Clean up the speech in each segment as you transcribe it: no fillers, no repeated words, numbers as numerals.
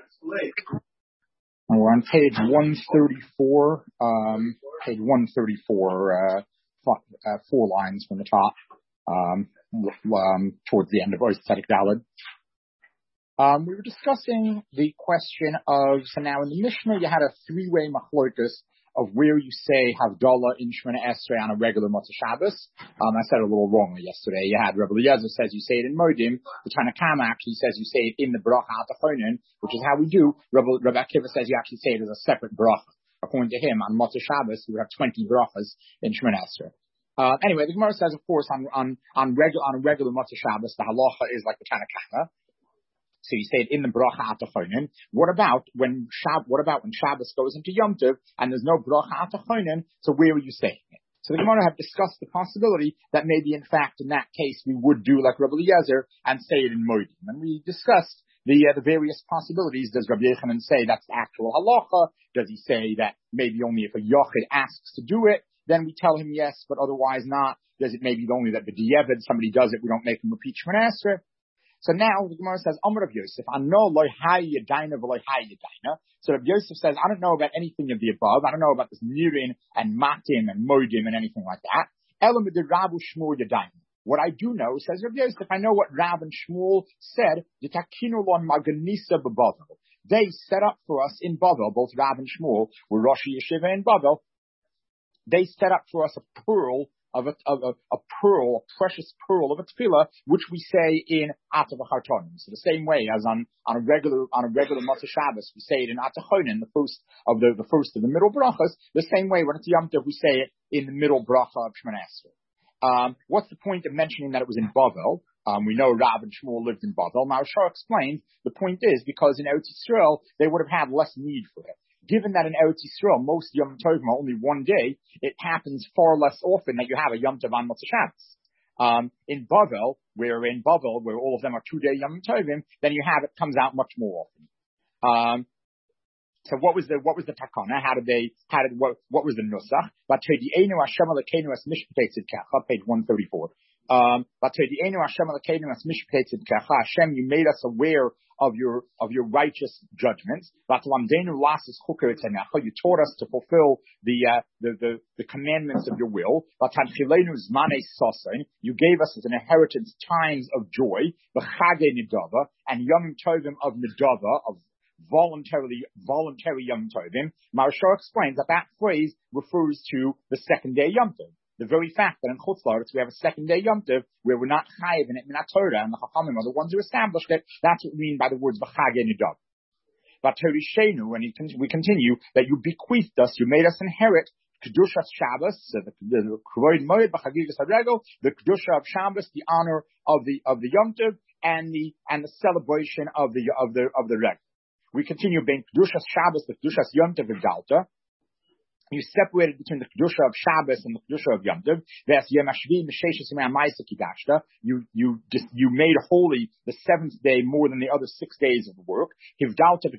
We're on page 134, four lines from the top, towards the end of Oistzedek Daled. We were discussing the question of, so now in the Mishnah you had a three-way machlokas of where you say Havdalah in Shemona Esrei on a regular Motzei Shabbos. I said it a little wrongly yesterday. You had Rabbi Eliezer says you say it in Modim. The Tanna Kama actually says you say it in the Bracha Atachonin, which is how we do. Rabbi Akiva says you actually say it as a separate Bracha. According to him, on Motzei Shabbos, we have 20 Brachas in Shemona Esrei. Anyway, the Gemara says, of course, on a regular Motzei Shabbos, the halacha is like the Tanna Kama. So you say it in the bracha atachonin. What about when Shabbos goes into Yom Tov and there's no bracha atachonin? So where are you saying it? So the Gemara have discussed the possibility that maybe in fact in that case we would do like Rabbi Eliezer and say it in Modim. And we discussed the various possibilities. Does Rabbi Yochanan say that's the actual halacha? Does he say that maybe only if a yochid asks to do it, then we tell him yes, but otherwise not? Does it maybe only that b'diavad somebody does it, we don't make him repeat Shemona Esrei? So now the Gemara says, Amar Rav Yosef, I know loy hayadaina v'loy hayadaina. So Rav Yosef says, I don't know about anything of the above. I don't know about this nirin and matim and modim and anything like that. Elam Rav Shmuel yadaina. What I do know, says Rav Yosef, I know what Rav and Shmuel said. Yitakinu lon maganisa b'Bavel. They set up for us in Bavel, both Rav and Shmuel were Rosh Yeshiva in Bavel. They set up for us a pearl of a precious pearl of a tefillah, which we say in Atav Hartonim. So the same way as on a regular Motzei Shabbos, we say it in Atachonin, the first of the middle brachas. The same way when it's Yom Tov, we say it in the middle bracha of Shemona Esrei. What's the point of mentioning that it was in Bavel? We know Rav and Shmuel lived in Bavel. Maharshal explained the point is because in Eretz Yisrael they would have had less need for it. Given that in Eretz Yisrael, most Yom Tovim are only one day, it happens far less often that you have a Yom Tov on Motzei Shabbos. In Bavel, where all of them are 2-day Yom Tovim, then you have it comes out much more often. So what was the takana? What was the nusach? Page 134. Hashem, you made us aware of your righteous judgments. You taught us to fulfill the commandments of your will. You gave us as an inheritance times of joy, and Yom Tovim of Nidava, of voluntary Yom Tovim. Maharshal explains that phrase refers to the second day Yom Tov. The very fact that in Chutz La'aretz we have a second day Yom Tov where we're not chayiv in it minat Torah, and the Chachamim are the ones who established it. That's what we mean by the words v'chagei nidav. But Torishenu, and we continue that you bequeathed us, you made us inherit kedushas Shabbos, the kavod moed b'chagigas haregel, the kedusha of Shabbos, the honor of the Yom Tov, and the celebration of the regel. We continue being kedushas Shabbos, the kedushas Yom Tov v'galta. You separated between the kedusha of Shabbos and the kedusha of Yom Tov. You made holy the seventh day more than the other 6 days of the work. You've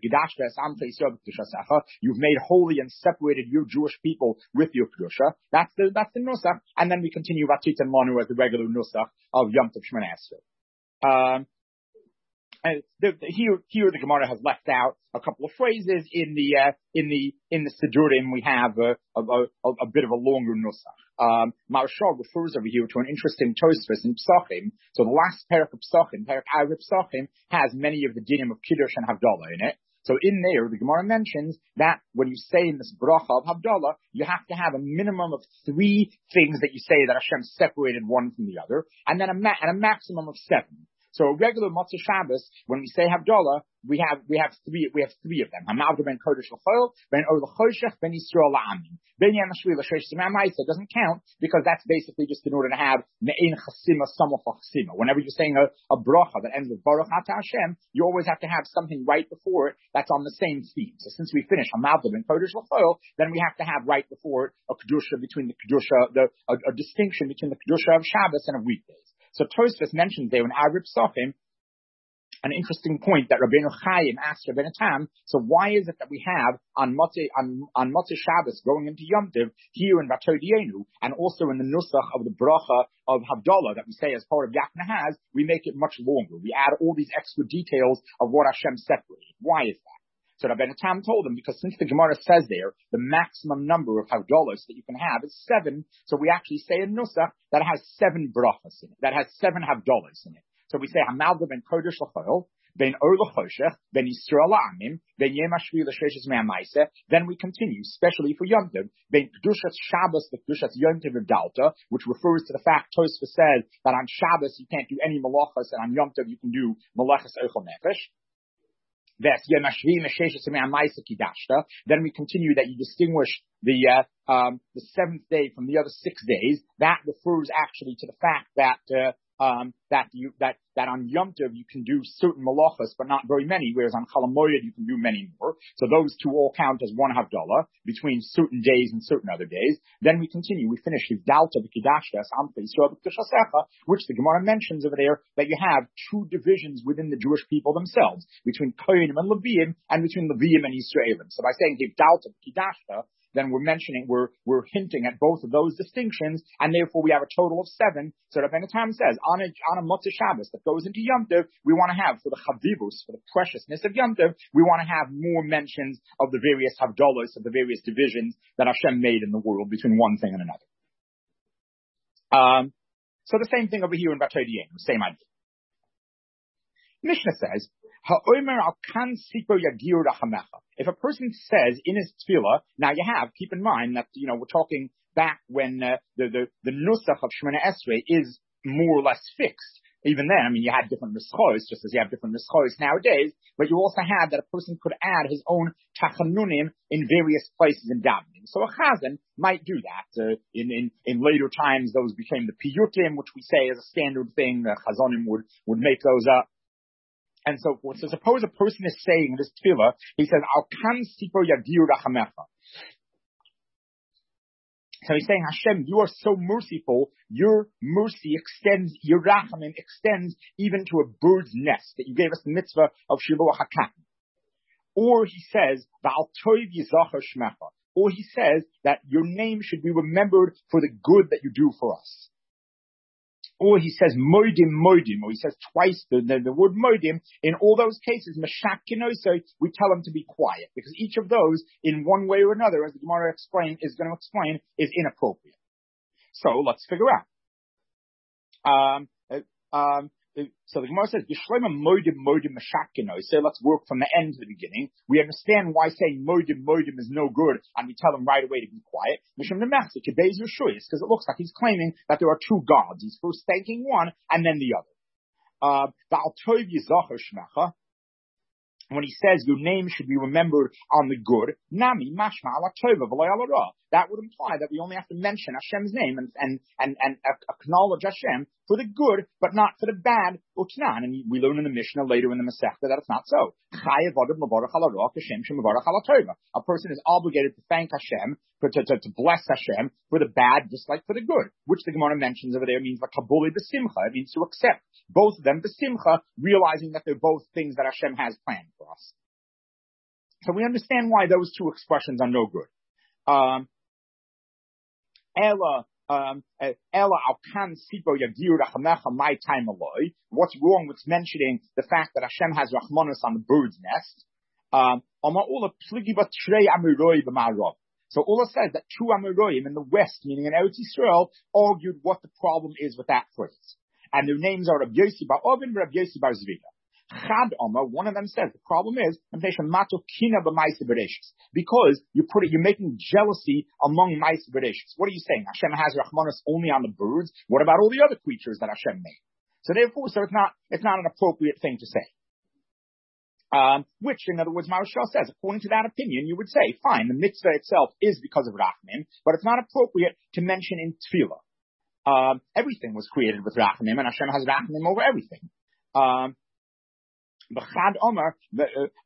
made holy and separated your Jewish people with your kedusha. That's the nusach. And then we continue Vatit and Manu as the regular nusach of Yom Tov Shemona Esrei. Here the Gemara has left out a couple of phrases in the Sidurim. We have a bit of a longer nusach. Maharshal refers over here to an interesting Tosfos in Psachim. So the last parak of Psachim, parak Arib Psachim, has many of the dinim of Kiddush and Havdalah in it. So in there, the Gemara mentions that when you say in this bracha of Havdalah, you have to have a minimum of 3 things that you say that Hashem separated one from the other, and then a maximum of 7. So a regular Motzei Shabbos, when we say Havdalah, we have 3 of them. Hamavda ben Kodesh l'Chol, ben Or l'Choshech, ben Yisrael la'amin. Ben Yamashvi l'Sheish Simam Ma'isa doesn't count because that's basically just in order to have Me'in Chasima Samach Chasima. Whenever you're saying a bracha that ends with Baruch Ata Hashem, you always have to have something right before it that's on the same theme. So since we finish Hamavda ben Kodesh l'Chol, then we have to have right before it a kedusha between the kedusha, a distinction between the kedusha of Shabbos and of weekdays. So Tosfos mentioned there in Arib Psachim an interesting point that Rabbeinu Chaim asked Rabbeinu Tam. So why is it that we have on Motzei Shabbos going into Yom Tov here in Vatodienu and also in the nusach of the bracha of Havdalah that we say as part of Yak Nahaz, we make it much longer. We add all these extra details of what Hashem separated. Why is that? So Rabbeinu Tam told him, because since the Gemara says there, the maximum number of Havdalas that you can have is 7, so we actually say in Nusach that has 7 brachas in it, that has 7 Havdalas in it. So we say Hamalda ben Kodesh l'choil, ben Or l'choshech, ben Yisrael la'amim, ben Yom HaShvi l'sheshes me'amaisa. Then we continue, especially for Yom Tov, ben Kedushas Shabbos l'Kedushas Yom Tov v'Dalta, which refers to the fact Tosfos says that on Shabbos you can't do any malachas, and on Yom Tov you can do malachas ochel nefesh. Then we continue that you distinguish the 7th day from the other 6 days. That refers actually to the fact that that on Yom Tov you can do certain malachas, but not very many, whereas on Chol HaMoed you can do many more. So those two all count as one Havdalah between certain days and certain other days. Then we continue. We finish with Dalta v'Kidashta Amcha Yisrael v'Kidushasecha, which the Gemara mentions over there that you have 2 divisions within the Jewish people themselves, between Kohanim and Leviim, and between Leviim and Yisraelim. So by saying Dalta v'Kidashta, then we're hinting at both of those distinctions, and therefore we have a total of 7. So Rabbeinu Tam says, on a Motzei Shabbos that goes into Yom Tov, we want to have, for the Chavivus, for the preciousness of Yom Tov, we want to have more mentions of the various Havdalos, of the various divisions that Hashem made in the world between one thing and another. So the same thing over here in Batei Diyenu, same idea. Mishnah says, if a person says in his tefillah, now keep in mind that, we're talking back when the nusach of Shemona Esrei is more or less fixed. Even then, you had different nischos, just as you have different nischos nowadays, but you also had that a person could add his own tachanunim in various places in davening. So a chazan might do that. In later times, those became the piyutim, which we say is a standard thing. The chazanim would make those up. And so forth. So suppose a person is saying this tefillah, he says, Al kan sipo yadir rachamecha. So he's saying, Hashem, you are so merciful, your mercy extends, your rachamim extends even to a bird's nest, that you gave us the mitzvah of shiluach hakatan. Or he says, V'al toiv yizachar shmecha. Or he says that your name should be remembered for the good that you do for us. Or he says moidim, or he says twice the word moidim. In all those cases, mashak kinoso, we tell him to be quiet, because each of those, in one way or another, as the Gemara is going to explain, is inappropriate. So let's figure out. So the Gemara says, Yishleima moidim mashak kinoso. Let's work from the end to the beginning. We understand why saying moidim is no good, and we tell him right away to be quiet. Mishum nemachzik kebeis yeshuyis, because it looks like he's claiming that there are 2 gods. He's first thanking one and then the other. V'al tov yizachar shmecha. When he says your name should be remembered on the good, nami mashma ala tova v'lo ala ra. That would imply that we only have to mention Hashem's name and acknowledge Hashem for the good, but not for the bad. And we learn in the Mishnah later in the Masechta that it's not so. A person is obligated to thank Hashem, to bless Hashem for the bad, just like for the good, which the Gemara mentions over there means like kabuli b'simcha. It means to accept both of them b'simcha, realizing that they're both things that Hashem has planned for us. So we understand why those 2 expressions are no good. What's wrong with mentioning the fact that Hashem has Rahmanos on the bird's nest? So Ula says that 2 Amoraim in the west, meaning in Eretz Yisrael, argued what the problem is with that phrase. And their names are Rabbi Yossi bar Ovin and Rabbi Yossi bar Zvida. Chad Omer, one of them says the problem is because you're making jealousy among Ma'aseh Bereshis. What are you saying? Hashem has Rahmanos only on the birds. What about all the other creatures that Hashem made? So therefore, it's not an appropriate thing to say. Which, in other words, Maharshal says, according to that opinion, you would say, fine, the mitzvah itself is because of Rachamim, but it's not appropriate to mention in Tefillah. Everything was created with Rachamim, and Hashem has Rachamim over everything. B'chad Omer, the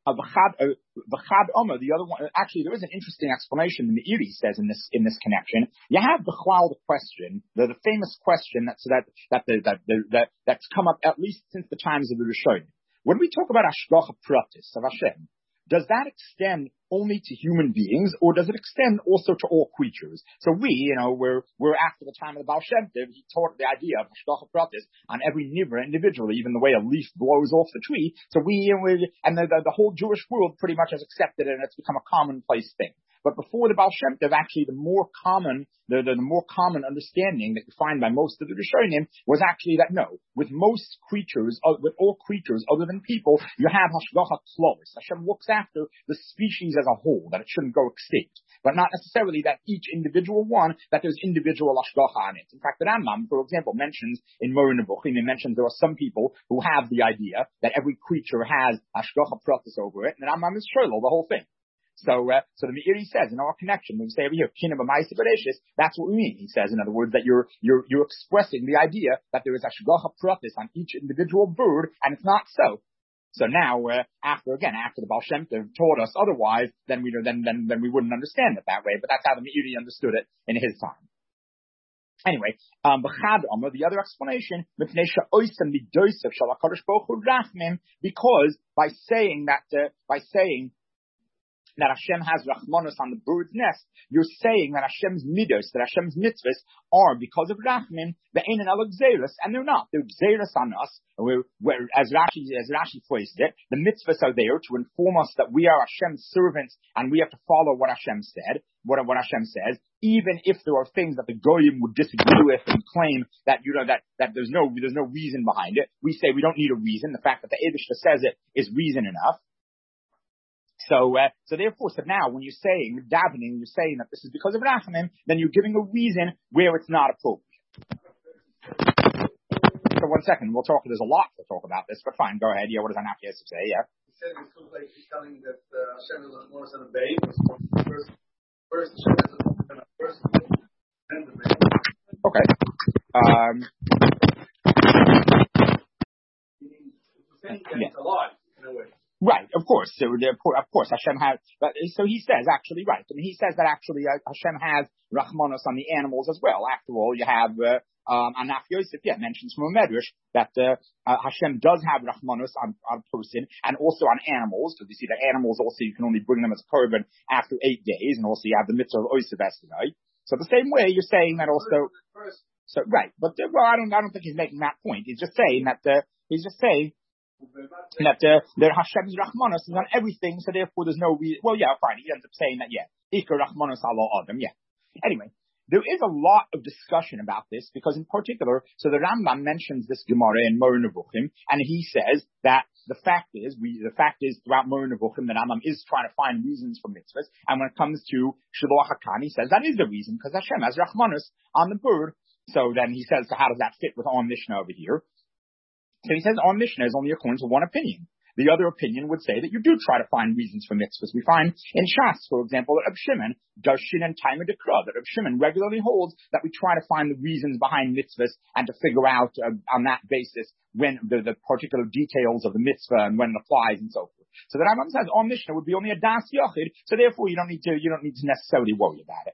other one, actually there is an interesting explanation the Meiri says in this connection. You have the question, the famous question that's come up at least since the times of the Rishonim. When we talk about Hashgacha Pratis of Hashem, does that extend only to human beings, or does it extend also to all creatures? So we're after the time of the Baal Shem Tov, he taught the idea of hashgacha pratis on every nivra individually, even the way a leaf blows off the tree. So the whole Jewish world pretty much has accepted it, and it's become a commonplace thing. But before the Baal Shem Tov, actually the more common understanding that you find by most of the Rishonim was actually that no, with most creatures, with all creatures other than people, you have hashgacha klolis. Hashem looks after the species as a whole, that it shouldn't go extinct. But not necessarily that each individual one, that there's individual hashgacha on it. In fact, the Rambam, for example, mentions in Moreh Nevuchim, he mentions there are some people who have the idea that every creature has hashgacha pratis over it, and the Rambam is shorel the whole thing. So the Meiri says in our connection, when we say over here, kinam b'ma'aseh bereshis, that's what we mean. He says, in other words, that you're expressing the idea that there is hashgacha pratis on each individual bird, and it's not so. So now, after the Baal Shem Tov taught us otherwise, then we wouldn't understand it that way. But that's how the Meiri understood it in his time. Anyway, the other explanation, because by saying that Hashem has rachmanos on the bird's nest, you're saying that Hashem's midos, that Hashem's mitzvahs are because of rachmin, the ein and gzeirus, and they're not. They're gzeirus on us. As Rashi phrased it, the mitzvahs are there to inform us that we are Hashem's servants and we have to follow what Hashem said, what Hashem says, even if there are things that the goyim would disagree with and claim that that there's no reason behind it. We say we don't need a reason. The fact that the Eibishter says it is reason enough. So now when you're saying davening, you're saying that this is because of rachamim, then you're giving a reason where it's not appropriate. So 1 second, there's a lot to talk about this, but fine, go ahead. Yeah, what does Anafi say? Yeah. He said it's sort of like he's telling that Hashem is more than a babe. First Hashem is a first, then the babe. Okay. It's alive in a way. Right, of course. So of course, Hashem has. But so he says actually, right? I mean, he says that actually Hashem has rachmanos on the animals as well. After all, you have Anaf Yosef, mentions from a medrash that Hashem does have rachmanos on a person and also on animals. Because you see that animals also you can only bring them as a korban after 8 days, and also you have the mitzvah of Osef Esrei. So the same way you're saying that also. So right, but I don't think he's making that point. He's just saying that that Hashem's rachmanos is on everything, so therefore there's no reason. Well, yeah, fine. He ends up saying that, Ikar rachmanos ala adam, Anyway, there is a lot of discussion about this because, in particular, so the Rambam mentions this Gemara in Moreh Nevuchim, and he says that the fact is throughout Moreh Nevuchim, the Rambam is trying to find reasons for mitzvahs, and when it comes to Shiloh HaKan, he says that is the reason because Hashem has rachmanos on the bird. So then he says, so how does that fit with our Mishnah over here? So he says our Mishnah is only according to one opinion. The other opinion would say that you do try to find reasons for mitzvahs. We find in Shas, for example, that Reb Shimon does shin and timer dekra, that Reb Shimon regularly holds that we try to find the reasons behind mitzvahs and to figure out on that basis when the particular details of the mitzvah and when it applies and so forth. So the Rambam says our Mishnah would be only a das yachid, so therefore you don't need to necessarily worry about it.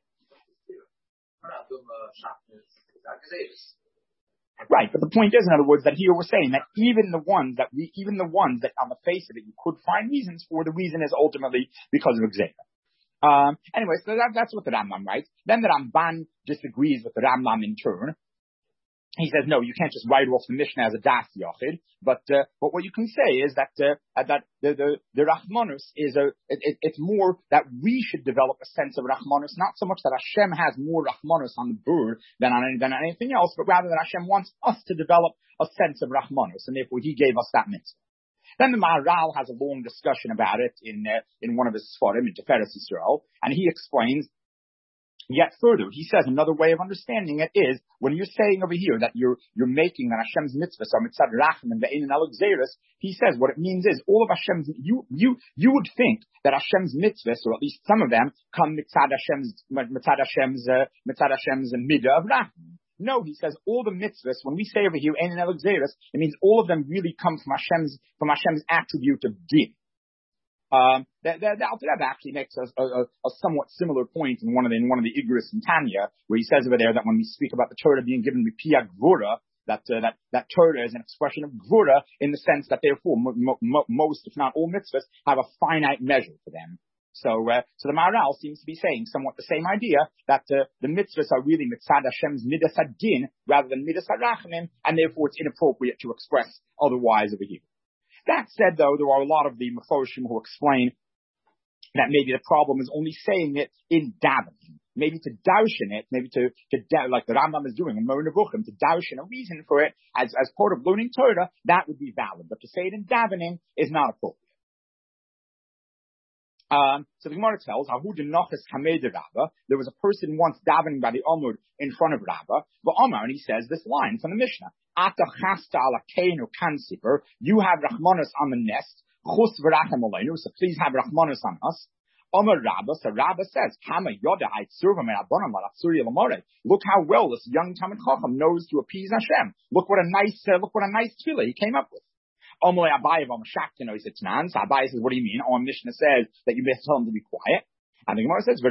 Right, but the point is, in other words, that here we're saying that even the ones that on the face of it you could find reasons for, the reason is ultimately because of Xavier. Anyway, so that's what the Rambam writes. Then the Ramban disagrees with the Rambam in turn. He says, no, you can't just write off the Mishnah as a das yachid, but what you can say is that the Rachmanus is it's more that we should develop a sense of Rachmanus, not so much that Hashem has more Rachmanus on the bird than on anything else, but rather that Hashem wants us to develop a sense of Rachmanus, and therefore He gave us that mitzvah. Then the Maharal has a long discussion about it in one of his Sfarim, in Tiferes Yisrael, and he explains yet further. He says another way of understanding it is when you're saying over here that you're making that Hashem's mitzvahs are mitzad rachim and ve'ein and alexeris. He says what it means is all of Hashem's. You would think that Hashem's mitzvahs, or at least some of them, come mitzad Hashem's midah of rachim. No, he says all the mitzvahs. When we say over here ein and alexeris, it means all of them really come from Hashem's attribute of din. The Alter Rebbe actually makes a somewhat similar point in one of the Igros in Tanya, where he says over there that when we speak about the Torah being given b'pia gvura, that Torah is an expression of gvura in the sense that therefore most, if not all mitzvahs, have a finite measure for them. So the Maharal seems to be saying somewhat the same idea, that the mitzvahs are really mitzad Hashem's midas hadin rather than midas harachmim, and therefore it's inappropriate to express otherwise over here. That said, though, there are a lot of the Meforshim who explain that maybe the problem is only saying it in davening. Maybe to daushen it, maybe to like the Rambam is doing in Moreh Nevuchim, to daushen a reason for it as part of learning Torah, that would be valid. But to say it in davening is not appropriate. So the Gemara tells, there was a person once davening by the Amud in front of Rabbah, and he says this line from the Mishnah, you have Rachmanos on the nest, so please have Rachmanos on us. Amar Rabbah, so Rabbah says, look how well this young Talmid Chacham knows to appease Hashem. Look what a nice tefillah he came up with. Amalei Abaye v'Amashaktin Oisitnan. So Abaye says, what do you mean? Our Mishnah says that you must tell him to be quiet. And the Gemara says,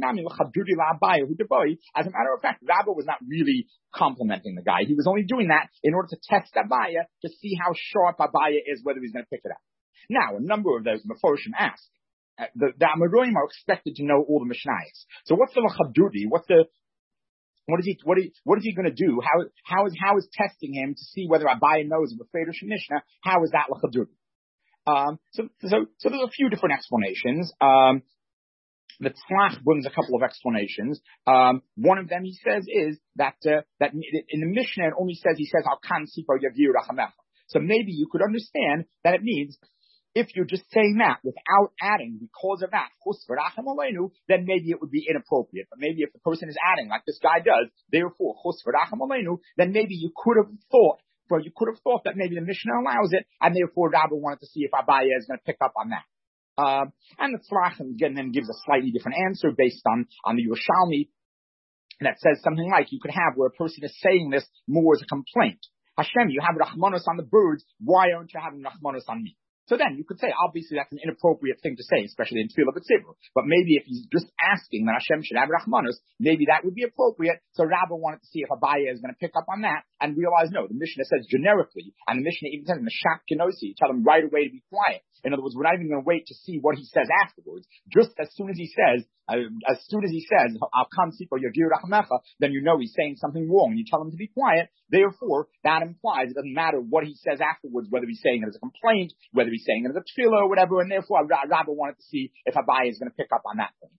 as a matter of fact, Rabbah was not really complimenting the guy. He was only doing that in order to test Abaye to see how sharp Abaye is, whether he's going to pick it up. Now, a number of those Meforshim ask, the Amoraim are expected to know all the Mishnayos. So what's the Lachabdudi? What is he going to do? How is testing him to see whether Abaye knows of the Federation Mishnah? How is that Lachaduri? So there's a few different explanations. The Tzlach brings a couple of explanations. One of them he says is that in the Mishnah it only says Al kan sipo yavir rachamecha. So maybe you could understand that it means if you're just saying that without adding because of that, then maybe it would be inappropriate. But maybe if the person is adding, like this guy does, therefore, then maybe you could have thought that maybe the Mishnah allows it, and therefore Rabbah wanted to see if Abaye is going to pick up on that. And the Tzlach again then gives a slightly different answer based on the Yerushalmi that says something like you could have where a person is saying this more as a complaint. Hashem, you have Rachmanos on the birds, why aren't you having Rachmanos on me? So then you could say, obviously that's an inappropriate thing to say, especially in Tefillah B'Tzibur. But maybe if he's just asking that Hashem should have Rachmanos, maybe that would be appropriate. So Rabbah wanted to see if Abaye is going to pick up on that and realize, no, the Mishnah says generically, and the Mishnah even says in the Shak Kenosi, you tell him right away to be quiet. In other words, we're not even going to wait to see what he says afterwards. Just as soon as he says, I'll come see for Yagir Rachmecha, then you know he's saying something wrong. You tell him to be quiet. Therefore, that implies it doesn't matter what he says afterwards, whether he's saying it as a complaint, whether he's saying it as a tefillah or whatever, and therefore Rabbah wanted to see if Abaye is going to pick up on that thing.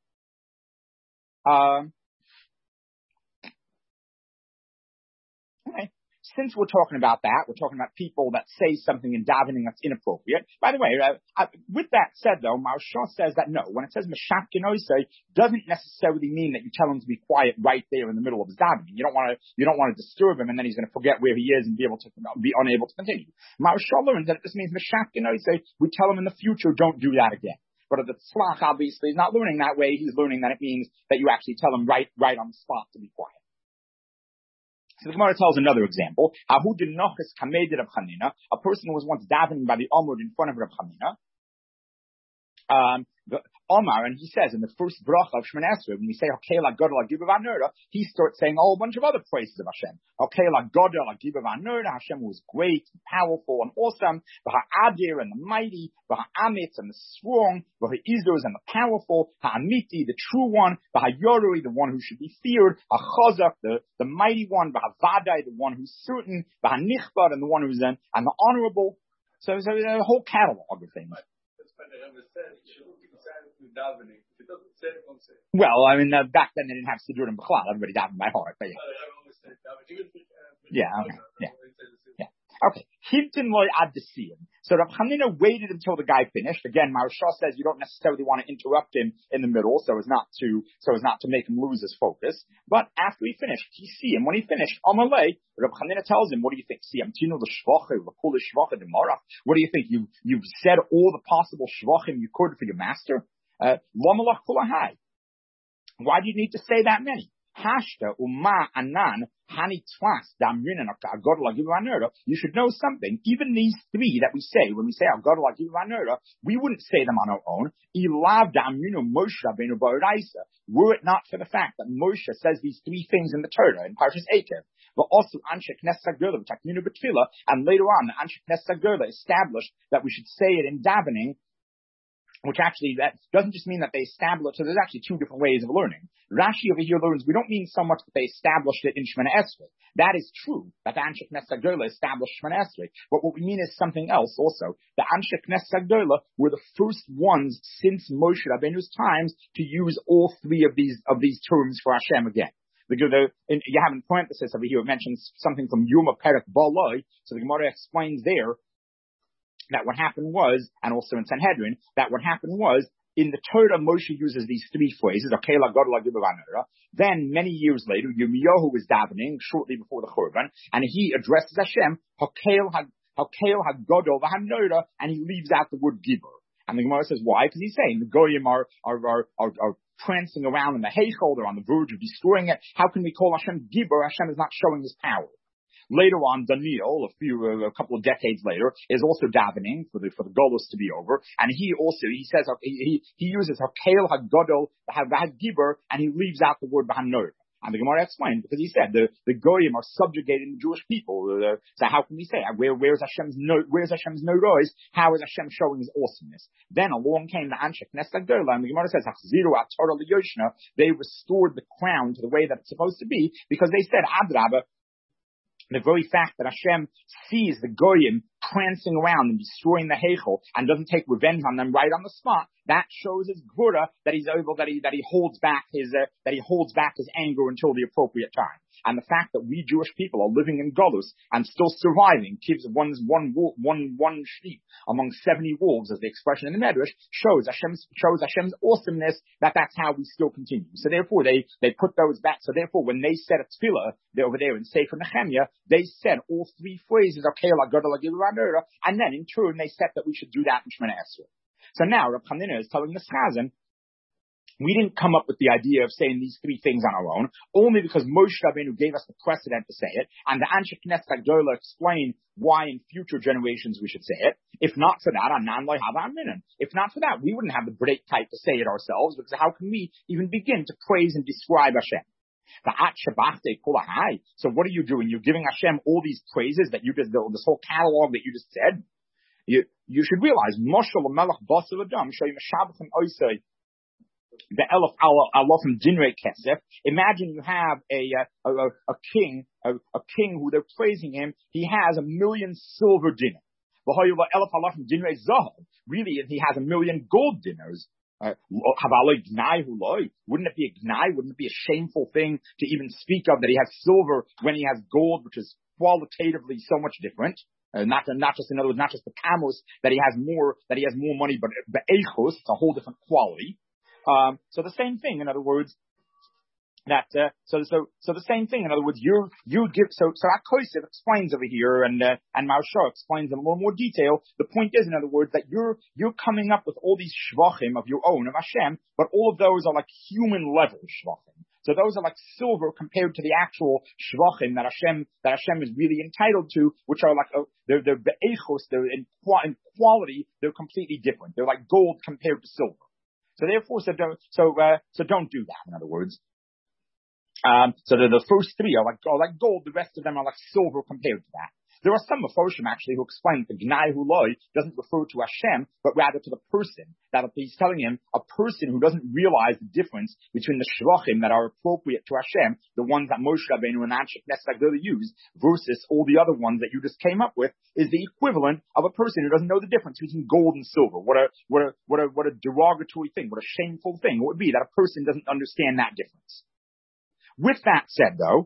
Okay. Since we're talking about that, we're talking about people that say something in davening that's inappropriate. By the way, with that said though, Maharsha says that no, when it says Meshach Genoisei, doesn't necessarily mean that you tell him to be quiet right there in the middle of his davening. You don't want to disturb him and then he's going to forget where he is and be unable to continue. Maharsha learns that it just means Meshach Genoisei, we tell him in the future, don't do that again. But the Tzlach obviously is not learning that way. He's learning that it means that you actually tell him right on the spot to be quiet. So the Gemara tells another example. A person was once davening by the Amud in front of Reb Chanina. Omar, and he says in the first bracha of Shemon Esrei, when we say Hakela Godel Agibav Anurda, he starts saying a whole bunch of other praises of Hashem. Hakela Godel Agibav Anurda, Hashem was great and powerful and awesome. Ha'adir and the mighty, Ha'amitz and the strong, Ha'izos and the powerful, Ha'amiti, the true one, Ha'yorui, the one who should be feared, Ha'chazak, the mighty one, Ha'vadai, the one who's certain, Ha'nichbad, and the one who's and the honorable. So there's a whole catalog of things. Well, I mean, back then they didn't have Siddur and Bechlal. Everybody davened by heart. But yeah. Yeah. Okay. Hinton loy ad desiyim. So Rav Chanina waited until the guy finished. Again, Maharsha says you don't necessarily want to interrupt him in the middle, so as not to make him lose his focus. But after he finished, he see him. When he finished, Amalei, Rav Chanina tells him, "What do you think? What do you think? You've said all the possible shvachim you could for your master. Why do you need to say that many? Hashta Uma Anan Hani Twas Damrinan Agodla Givanura. You should know something. Even these three that we say when we say Agodla Givanura, we wouldn't say them on our own. Ilav Damrinu Moshe Rabbeinu Baraisa. Were it not for the fact that Moshe says these three things in the Torah in Parshas Eikev, but also Anshe Knesset Gerla, Takminu B'Tfilah, and later on the Anshe Knesset Gerla established that we should say it in davening. which actually that doesn't just mean that they established, so there's actually two different ways of learning. Rashi over here learns, we don't mean so much that they established it in Shemana Esrei. That is true, that the Anshe Knesset Agdola established Shemana Esrei. But what we mean is something else also. The Anshe Knesset Agdola were the first ones since Moshe Rabbeinu's times to use all three of these terms for Hashem again. You have in parenthesis over here, it mentions something from Yuma Perek Baloi, so the Gemara explains there that what happened was, and also in Sanhedrin, that what happened was, in the Torah, Moshe uses these three phrases, then many years later, Yirmiyahu was davening shortly before the Churban, and he addresses Hashem, Hakel HaGadol V'Hanoda, and he leaves out the word Gibor. And the Gemara says, why? Because he's saying the Goyim are prancing around in the Heichel, they're on the verge of destroying it. How can we call Hashem Gibor? Hashem is not showing his power. Later on, Daniel, a couple of decades later, is also davening for the Golus to be over, and he says he uses Hakel HaGadol Gibor, and he leaves out the word B'Hanor. And the Gemara explained, because he said the Goyim are subjugating the Jewish people. So how can we say where's Hashem's noise? How is Hashem showing his awesomeness? Then along came the Anshe Knesset Agdola, and the Gemara says they restored the crown to the way that it's supposed to be, because they said Adrabah. The very fact that Hashem sees the Goyim prancing around and destroying the Heichel and doesn't take revenge on them right on the spot, that shows his gvura that he holds back his anger until the appropriate time. And the fact that we Jewish people are living in Golus and still surviving, gives one sheep among 70 wolves, as the expression in the Medrash, shows Hashem's awesomeness, that's how we still continue. So therefore they put those back. So therefore when they said a tefillah, they're over there in Sefer Nehemiah, they said all three phrases, and then in turn they said that we should do that in Shemana Esrei. So now Rav Chanina is telling the Chazan, we didn't come up with the idea of saying these three things on our own, only because Moshe Rabbeinu gave us the precedent to say it, and the Anshe Knesset Agdola explained why in future generations we should say it. If not for that, if not for that, we wouldn't have the break type to say it ourselves, because how can we even begin to praise and describe Hashem? So what are you doing? You're giving Hashem all these praises that you just built, this whole catalog that you just said. You should realize, Moshel Melech Basar Adam Shoyim Shabbatim Oisei the Elef Alofim Dinrei Kesef. Imagine you have a king who they're praising him. He has 1,000,000 silver dinar. Really, he has 1,000,000 gold dinars. Wouldn't it be a gnai? Wouldn't it be a shameful thing to even speak of that he has silver when he has gold, which is qualitatively so much different? Not just, in other words, not just the kamos that he has more money, but the eichos, it's a whole different quality. So the same thing, in other words, the same thing, in other words, you give, so Akosif explains over here, and Maharsha explains in a little more detail. The point is, in other words, that you're coming up with all these shvachim of your own, of Hashem, but all of those are like human level shvachim. So those are like silver compared to the actual shvachim that Hashem is really entitled to, which are like, they're be'echos, they're in quality, they're completely different. They're like gold compared to silver. So therefore, so don't do that, in other words. So the first three are like gold, the rest of them are like silver compared to that. There are some Meforshim actually who explain that the Gnai Huloi doesn't refer to Hashem, but rather to the person. That he's telling him, a person who doesn't realize the difference between the Shvachim that are appropriate to Hashem, the ones that Moshe Rabbeinu and Anshe Knesset Agdola use, versus all the other ones that you just came up with, is the equivalent of a person who doesn't know the difference between gold and silver. What a derogatory thing, what a shameful thing it would be that a person doesn't understand that difference. With that said, though,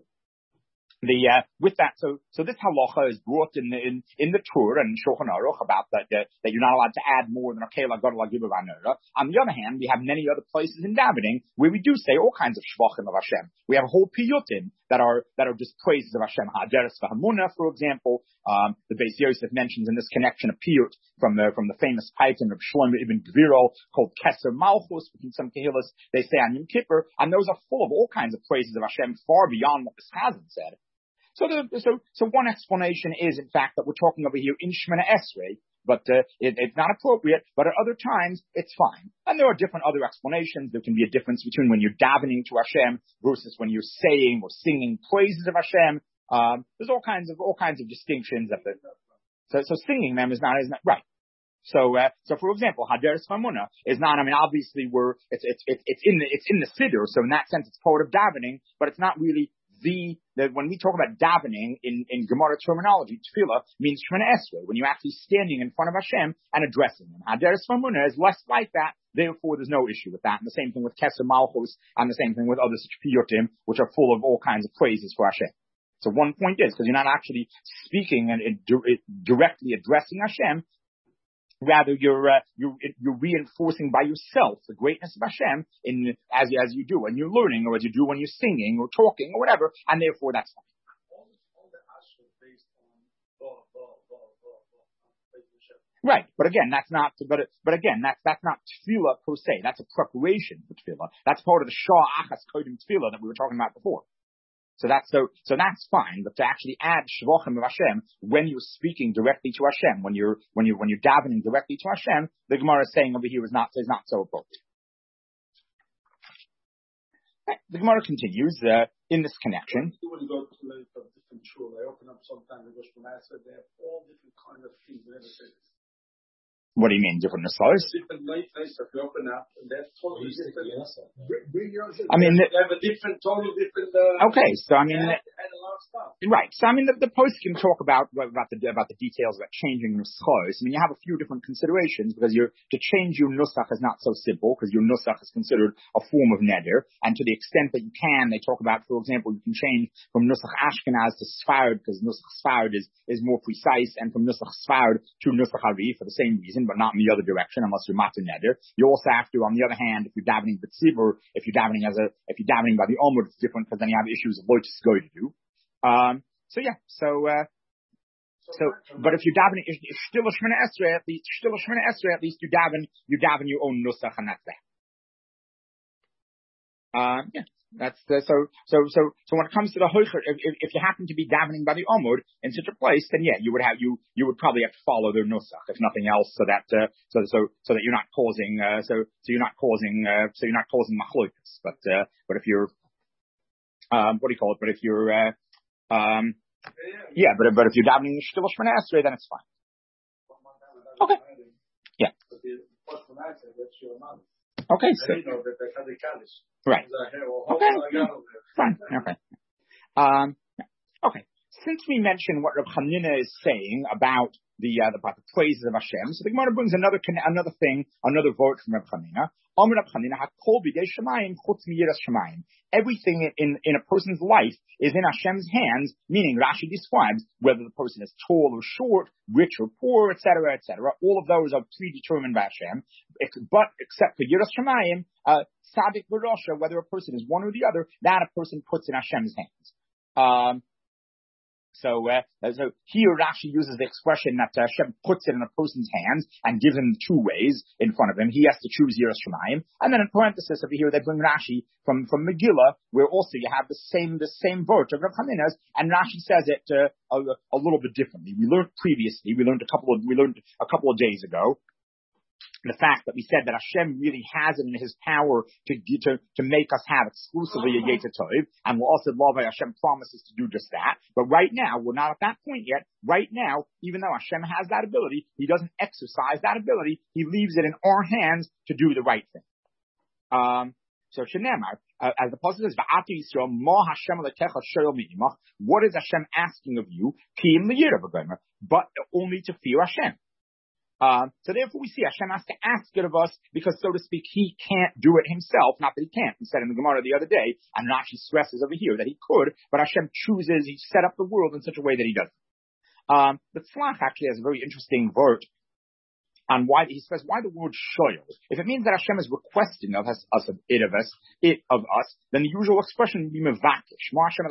so this halacha is brought in the Torah and Shulchan Aruch about that you're not allowed to add more than a kela gadol agibav anora. On the other hand, we have many other places in davening where we do say all kinds of shvachim of Hashem. We have a whole piyutim that are just praises of Hashem. Ha'aderes v'hamuna, for example, the Beis Yosef mentions in this connection a piyut from the famous paytan of Shlomo ibn Gviro called Keser Malchus. In some kehillas they say on Yom Kippur, and those are full of all kinds of praises of Hashem, far beyond what the Chazan said. So one explanation is, in fact, that we're talking over here in Shemana Esrei, but it's not appropriate, but at other times, it's fine. And there are different other explanations. There can be a difference between when you're davening to Hashem versus when you're saying or singing praises of Hashem. There's all kinds of distinctions. So singing them is not right. So for example, Haderes Chamuna is not, obviously it's in the Siddur, so in that sense it's part of davening, but it's not really when we talk about davening in Gemara terminology, tefillah means Shemona Esrei, when you're actually standing in front of Hashem and addressing Him. Haderes Chamuna is less like that, therefore there's no issue with that. And the same thing with Keser Malchus, and the same thing with other such piyutim, which are full of all kinds of praises for Hashem. So one point is, because you're not actually speaking and directly addressing Hashem, rather you're reinforcing by yourself the greatness of Hashem as you do when you're learning, or as you do when you're singing or talking or whatever, and therefore that's fine. All the ashram based on Right, but again, that's not. But again, that's not tefillah per se. That's a preparation for tefillah. That's part of the shah achas kodim tefillah that we were talking about before. So that's fine, but to actually add shvachim of Hashem when you're speaking directly to Hashem, when you're davening directly to Hashem, the Gemara is saying over here is not so appropriate. Right. The Gemara continues in this connection. When you go to a different shul, they open up sometimes, they go from Asad, they have all different kind of things. What do you mean, different nasaros? Different places that you open up, and they're totally different. Bring your own. They have a different. Okay, so and a lot of stuff. Right. So the post can talk about the details about changing nuschos. You have a few different considerations, because to change your nusach is not so simple, because your nusach is considered a form of neder, and to the extent that you can, they talk about, for example, you can change from nusach Ashkenaz to Sfarad, because nusach Sfarad is more precise, and from nusach Sfarad to nusach Ari for the same reason, but not in the other direction, unless you're matzah neder. You also have to, on the other hand, if you're davening b'tzibur, if you're davening by the Omud, it's different, because then you have issues of lotus go to do. But if you're davening still a Shemona Esrei, at least you daven your own nusach, and that's that. That's so when it comes to the hoicher, if you happen to be davening by the Omud in such a place, then you would probably have to follow their nusach, if nothing else, so that you're not causing machlokas. But if you're what do you call it? But if you're but if you're davening still Shemona Esrei, then it's fine. Okay. Yeah. Okay, so right. Okay, fine. Okay. Okay. Since we mentioned what Reb Chanina is saying about the praises of Hashem, so the Gemara brings another vote from Reb Chanina. Everything in a person's life is in Hashem's hands, meaning Rashi describes whether the person is tall or short, rich or poor, etc., etc. All of those are predetermined by Hashem, but except for Yiras Shamayim, Tzaddik v'Rasha, whether a person is one or the other, that a person puts in Hashem's hands. So here Rashi uses the expression that Hashem puts it in a person's hands and gives him two ways in front of him. He has to choose Yiras Shamayim. And then in parenthesis over here, they bring Rashi from Megillah, where also you have the same verse of Reb Chanina's, and Rashi says it a little bit differently. We learned a couple of days ago, the fact that we said that Hashem really has it in His power to make us have exclusively a Yetzer Tov, and we'll also love Hashem promises to do just that. But right now, we're not at that point yet. Right now, even though Hashem has that ability, He doesn't exercise that ability. He leaves it in our hands to do the right thing. So Shenemar, as the Pasuk says, "Va'atu Yisrael, ma Hashem lekecha shoyel mi'imach." What is Hashem asking of you? Kiyim liyirah v'gomer, but only to fear Hashem. So therefore we see Hashem has to ask it of us, because, so to speak, He can't do it Himself. Not that He can't. He said in the Gemara the other day, and Rashi stresses over here that He could, but Hashem chooses, He set up the world in such a way that He doesn't. But Tzlach actually has a very interesting word on why he says why the word shoyel. If it means that Hashem is requesting of us, then the usual expression would be mevakish.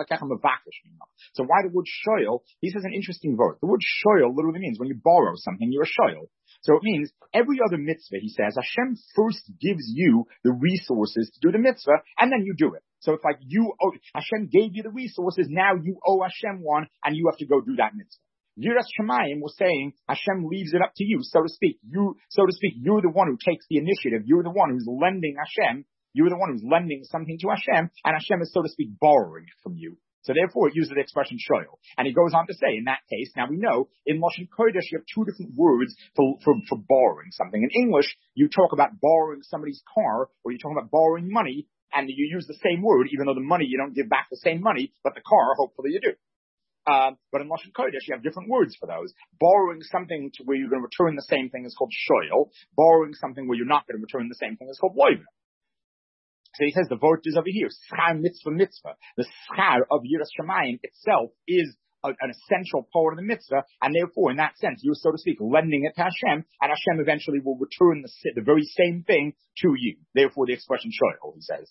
So why the word shoyel? He says an interesting word. The word shoyel literally means when you borrow something, you're a shoyel. So it means every other mitzvah, he says, Hashem first gives you the resources to do the mitzvah, and then you do it. So it's like Hashem gave you the resources, now you owe Hashem one, and you have to go do that mitzvah. Yiras Shamayim was saying Hashem leaves it up to you, so to speak. You're the one who takes the initiative. You're the one who's lending Hashem. You're the one who's lending something to Hashem, and Hashem is, so to speak, borrowing it from you. So therefore, it uses the expression shoyl. And he goes on to say, in that case, now we know, in Lashon Kodesh, you have two different words for borrowing something. In English, you talk about borrowing somebody's car, or you talk about borrowing money, and you use the same word, even though the money, you don't give back the same money, but the car, hopefully you do. But in Lashon Kodesh, you have different words for those. Borrowing something to where you're going to return the same thing is called shoyl. Borrowing something where you're not going to return the same thing is called loiva. So he says the word is over here, schar mitzvah. The schar of Yiras Shamayim itself is an essential part of the mitzvah, and therefore, in that sense, you're, so to speak, lending it to Hashem, and Hashem eventually will return the very same thing to you. Therefore, the expression shoyl, he says.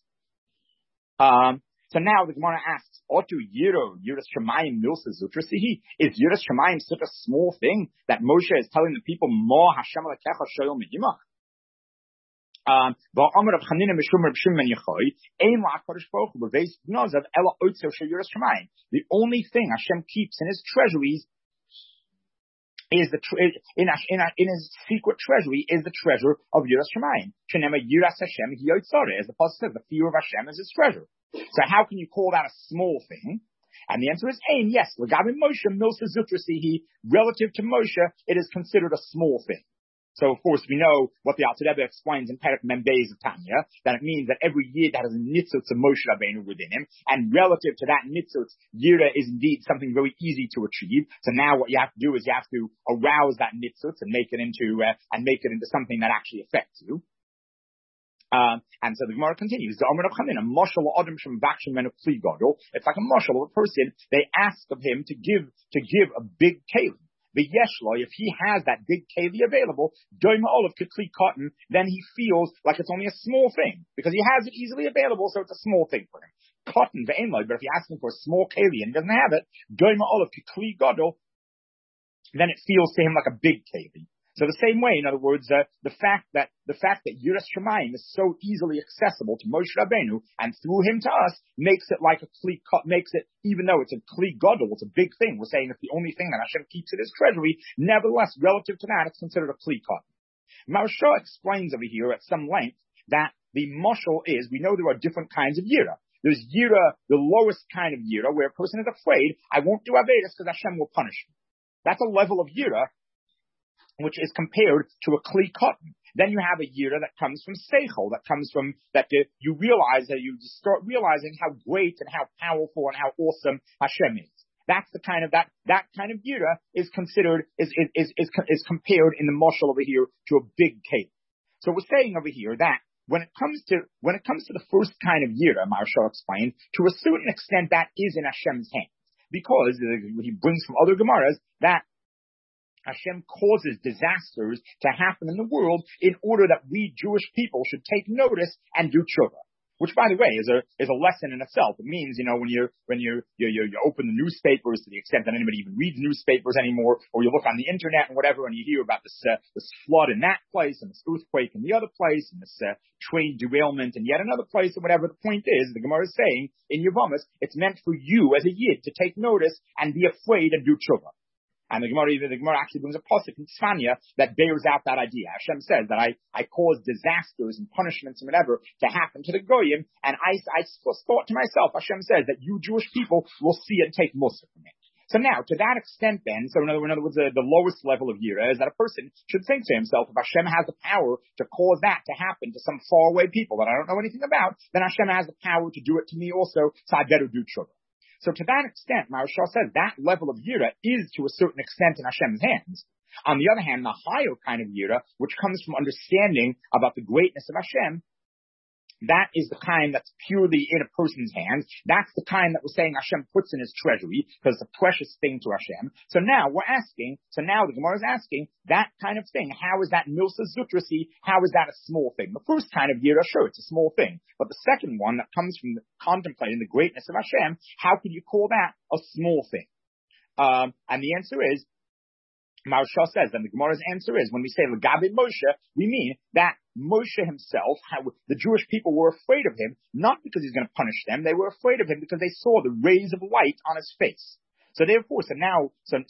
So now the Gemara asks, Otu Yiro, Yiras Shamayim Milsa Zutrasihi, is Yiras Shamayim such a small thing that Moshe is telling the people, Mo Hashem Alekecha shoyl miyimach? The only thing Hashem keeps in his treasuries is in his secret treasury is the treasure of Yiras Shamayim. As the pasuk says, the fear of Hashem is his treasure. So how can you call that a small thing? And the answer is yes. Relative to Moshe, it is considered a small thing. So, of course, we know what the Alter Rebbe explains in Perek Mem Beis of Tanya, that it means that every yid has a nitzutz of Moshe Rabbeinu within him, and relative to that nitzutz, yira is indeed something very easy to achieve. So now what you have to do is you have to arouse that nitzutz and make it into something that actually affects you. And so the Gemara continues. It's like a mashal of a person. They ask of him to give a big keli. The yeshlo, if he has that big keli available, doima olav kikli cotton, then he feels like it's only a small thing because he has it easily available, so it's a small thing for him. Cotton ve'enloi, but if you're asking for a small keli and he doesn't have it, doima olav kikli gadol, then it feels to him like a big keli. So the same way, in other words, the fact that Yiras Shamayim is so easily accessible to Moshe Rabbeinu and through him to us makes it like a kli, makes it, even though it's a kli gadol, it's a big thing. We're saying it's the only thing that Hashem keeps in his treasury. Nevertheless, relative to that, it's considered a kli gadol. Maharsha explains over here at some length that the mashal is, we know there are different kinds of yira. There's yira, the lowest kind of yira, where a person is afraid, I won't do Avedas because Hashem will punish me. That's a level of yira which is compared to a kli cotton. Then you have a yira that comes from seichel, that comes from, you realize that you start realizing how great and how powerful and how awesome Hashem is. That's the kind of, that kind of yira is considered, is compared in the mashal over here to a big cake. So we're saying over here that when it comes to the first kind of yira, Maharsha explained, to a certain extent that is in Hashem's hands. Because he brings from other Gemaras that Hashem causes disasters to happen in the world in order that we Jewish people should take notice and do tshuva. Which, by the way, is a lesson in itself. It means, when you open the newspapers, to the extent that anybody even reads newspapers anymore, or you look on the internet and whatever, and you hear about this flood in that place, and this earthquake in the other place, and this train derailment in yet another place, and whatever. The point is, the Gemara is saying in Yevamos, it's meant for you as a yid to take notice and be afraid and do tshuva. And the Gemara actually brings a pasuk in Tzfanya that bears out that idea. Hashem says that I cause disasters and punishments and whatever to happen to the goyim, and I thought to myself, Hashem says that you Jewish people will see and take mussar from it. So now, to that extent then, so in other words, the lowest level of yira is that a person should think to himself, if Hashem has the power to cause that to happen to some faraway people that I don't know anything about, then Hashem has the power to do it to me also, so I better do tshuva. So to that extent, Maharsha says that level of yira is to a certain extent in Hashem's hands. On the other hand, the higher kind of yira, which comes from understanding about the greatness of Hashem, that is the kind that's purely in a person's hands. That's the kind that we're saying Hashem puts in his treasury because it's a precious thing to Hashem. So now the Gemara is asking, that kind of thing, how is that milsa zutrasi? How is that a small thing? The first kind of yira, sure, it's a small thing. But the second one that comes from contemplating the greatness of Hashem, how could you call that a small thing? And the answer is, Maharsha says, and the Gemara's answer is, when we say L'gabe Moshe, we mean that Moshe himself, the Jewish people were afraid of him, not because he's going to punish them, they were afraid of him because they saw the rays of light on his face. So therefore, now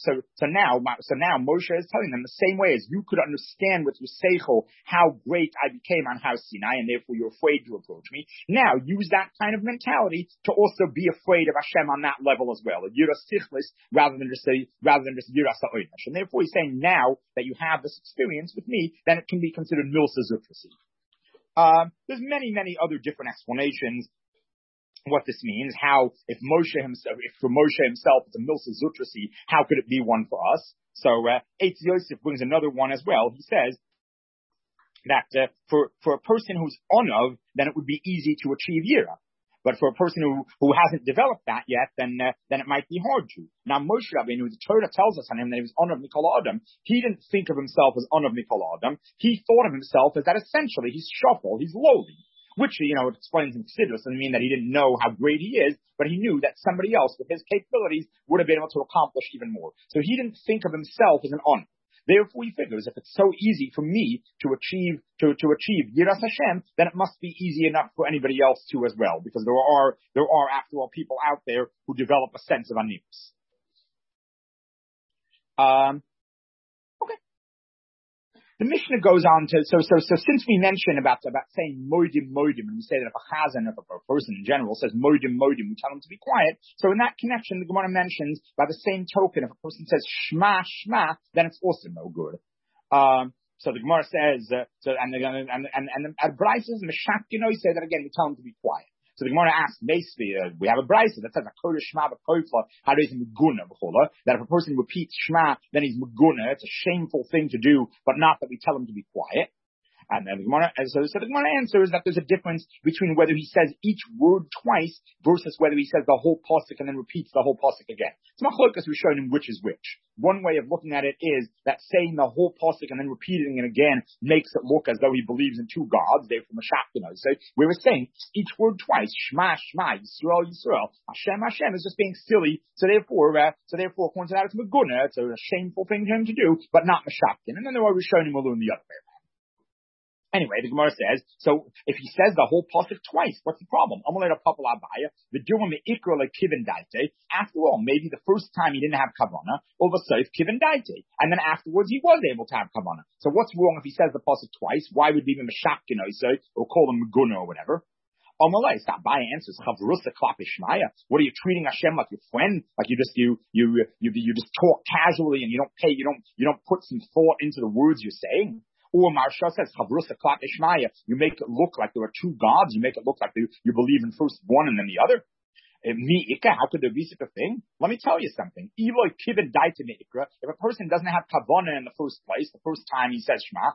Moshe is telling them the same way as you could understand with your seichel how great I became on Har Sinai, and therefore you're afraid to approach me. Now use that kind of mentality to also be afraid of Hashem on that level as well, Yiras Tichlis, rather than just Yiras Ha'odesh. And therefore he's saying now that you have this experience with me, then it can be considered Milsa Zutrasi. There's many other different explanations what this means, how if for Moshe himself it's a Milsa Zutrasi, how could it be one for us? So Eitz Yosef brings another one as well. He says that for a person who's onav, then it would be easy to achieve Yira. But for a person who hasn't developed that yet, then it might be hard to. Now Moshe Rabbeinu, the Torah tells us on him that he was onav Mikol Adam. He didn't think of himself as onav Mikol Adam. He thought of himself as that essentially he's shafal, he's lowly. Which, it explains in Chassidus, doesn't mean that he didn't know how great he is, but he knew that somebody else with his capabilities would have been able to accomplish even more. So he didn't think of himself as an on. Therefore he figures if it's so easy for me to achieve Yiras Hashem, then it must be easy enough for anybody else too as well, because there are after all people out there who develop a sense of animus. Okay. The Mishnah goes on to, so since we mentioned about saying modim, and we say that if a chazan, if a person in general says modim, we tell him to be quiet. So in that connection, the Gemara mentions by the same token, if a person says shma, then it's also no good. So the Gemara says, and Bryces, Meshach, he says that again, we tell him to be quiet. So the Gemara asks, basically, we have a brisa that says a kodesh shma b'koifla, how is meguna b'chola, that if a person repeats shma, then he's meguna. It's a shameful thing to do, but not that we tell him to be quiet. And then the Gemara answers that there's a difference between whether he says each word twice versus whether he says the whole pasuk and then repeats the whole pasuk again. It's machlokas we've shown him which is which. One way of looking at it is that saying the whole pasuk and then repeating it again makes it look as though he believes in two gods. They're from a shakina. So we were saying each word twice, Shema, Shema, Yisrael, Yisrael, Hashem, Hashem is just being silly. So therefore, according to that, it's meguna. It's a shameful thing for him to do, but not mashaktin. And then the way we're showing him will learn the other way. Anyway, the Gemara says, so if he says the whole pasuk twice, what's the problem? After all, maybe the first time he didn't have kavanah, over saif kivin daite, and then afterwards he was able to have kavanah. So what's wrong if he says the pasuk twice? Why would we be meshachkin or call him meguna or whatever? Amalei, Abaye answers, Chavrusa Klapishmaya. What are you treating Hashem like your friend? Like you just talk casually and you don't put some thought into the words you're saying? Or Marsha says, Chavrusa Klat Ishmaya, you make it look like there are two gods, you make it look like you believe in first one and then the other. How could there be such a thing? Let me tell you something. If a person doesn't have kavanah in the first place, the first time he says Shema,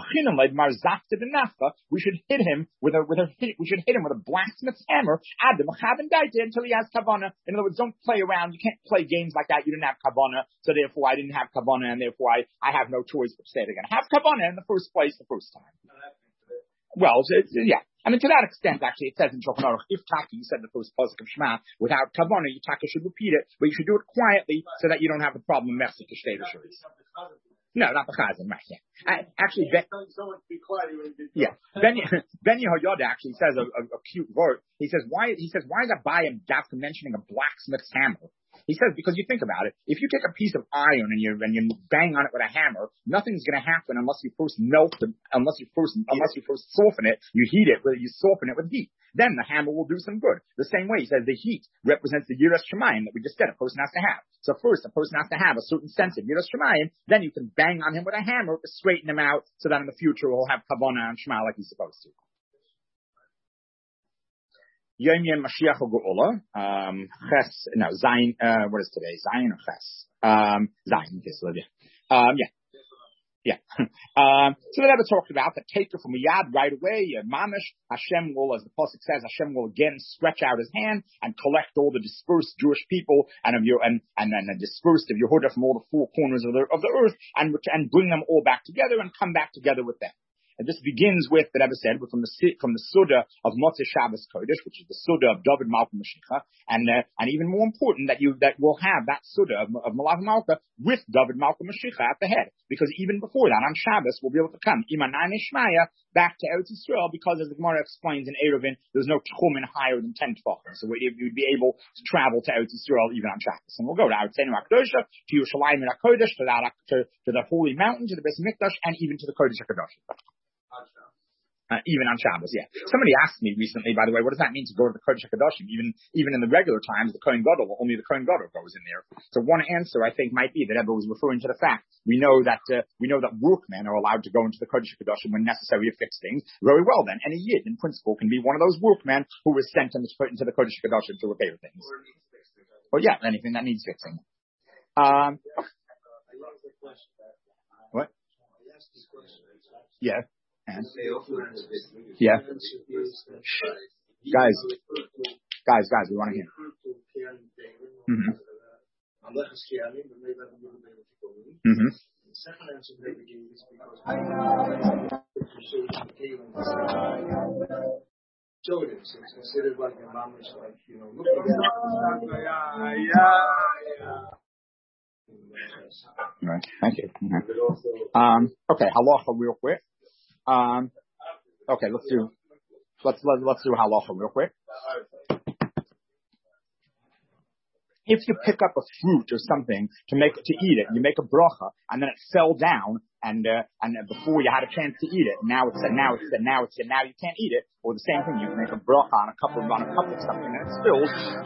we should hit him with a blacksmith's hammer until he has kavanah. In other words, don't play around. You can't play games like that. You didn't have kavanah, so therefore I didn't have kavanah, and therefore I have no choice but to say it again. Have kavanah in the first place, the first time. Well, yeah. I mean, to that extent, actually, it says in Shulchan Aruch, if Taki, you said the first pasuk of Shema without kavanah, you Taki should repeat it, but you should do it quietly so that you don't have the problem of Mechzik Shtei Rishonis. No, not the Chazan, right? Yeah. Actually, Ben Yehoyada actually says a cute word. He says, why is Abaye Dafka mentioning a blacksmith's hammer? He says, because you think about it, if you take a piece of iron and you bang on it with a hammer, nothing's going to happen unless you first unless you first soften it, you heat it, you soften it with heat. Then the hammer will do some good. The same way, he says the heat represents the Yiras Shemayim that we just said a person has to have. So first, a person has to have a certain sense of Yiras Shemayim, then you can bang on him with a hammer to straighten him out so that in the future he'll have Kavanah and Shema like he's supposed to. Yom Yom Mashiach Geula, Ches, no, Zayin, what is today? Zayin or Ches? Zayin, yeah. So the Rebbe talked about the taker from Yad right away, Mamish, Hashem will, as the pasuk says, Hashem will again stretch out his hand and collect all the dispersed Jewish people and dispersed of Yehuda from all the four corners of the earth and bring them all back together and come back together with them. And this begins with, the Rebbe said, from the Suda of Motzei Shabbos Kodesh, which is the Suda of David Malka Mashiach, and even more important that we'll have that Suda of Malach Malka with David Malka Mashiach at the head, because even before that on Shabbos we'll be able to come Imanai Nishmaya back to Eretz Yisrael, because as the Gemara explains in Eruvin, there's no tchumen higher than 10 tefachim. So you'd be able to travel to Eretz Yisrael even on Shabbos. And we'll go to Arutzeinu HaKadosh, to Yerushalayim HaKodesh, to the Holy Mountain, to the Beis Mikdash, and even to the Kodesh HaKadosh. Even on Shabbos, yeah. Somebody asked me recently, by the way, what does that mean to go to the Kodesh HaKadoshim? Even in the regular times, the Kohen Gadol, only the Kohen Gadol goes in there. So one answer, I think, might be that Ebba was referring to the fact we know that workmen are allowed to go into the Kodesh HaKadoshim when necessary to fix things. Very well, then, any Yid, in principle, can be one of those workmen who was sent into the Kodesh HaKadoshim to repair things. Well, yeah, anything that needs fixing. What? Yeah. And yeah, guys, we want to hear. Mm-hmm. Mm-hmm. The second answer they gave is because it's considered like a mamish, like Right. Thank you. Mm-hmm. Okay, halacha real quick. Okay, let's do halacha real quick. If you pick up a fruit or something to eat it, you make a bracha, and then it fell down, and before you had a chance to eat it, now you can't eat it. Or the same thing, you can make a bracha on a cup of something, and it spills.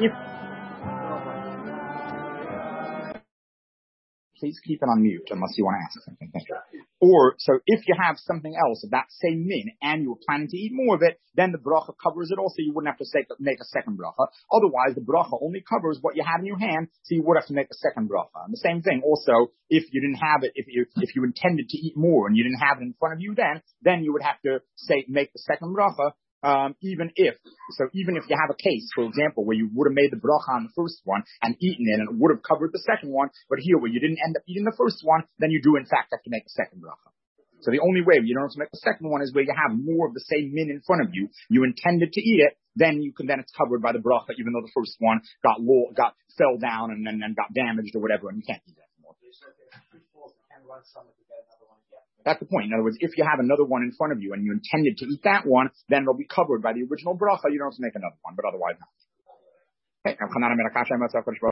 Please keep it on mute unless you want to ask something. Thank you. Or, so if you have something else of that same min and you were planning to eat more of it, then the bracha covers it also. You wouldn't have to make a second bracha. Otherwise, the bracha only covers what you have in your hand, so you would have to make a second bracha. And the same thing also, if you didn't have it, if you intended to eat more and you didn't have it in front of you then you would have to make the second bracha. Even if you have a case, for example, where you would have made the bracha on the first one and eaten it and it would have covered the second one, but here where you didn't end up eating the first one, then you do in fact have to make a second bracha. So the only way you don't have to make the second one is where you have more of the same min in front of you. You intended to eat it, then it's covered by the bracha, even though the first one fell down and then got damaged or whatever, and you can't eat it anymore. That's the point. In other words, if you have another one in front of you and you intended to eat that one, then it'll be covered by the original bracha. You don't have to make another one, but otherwise not. Okay.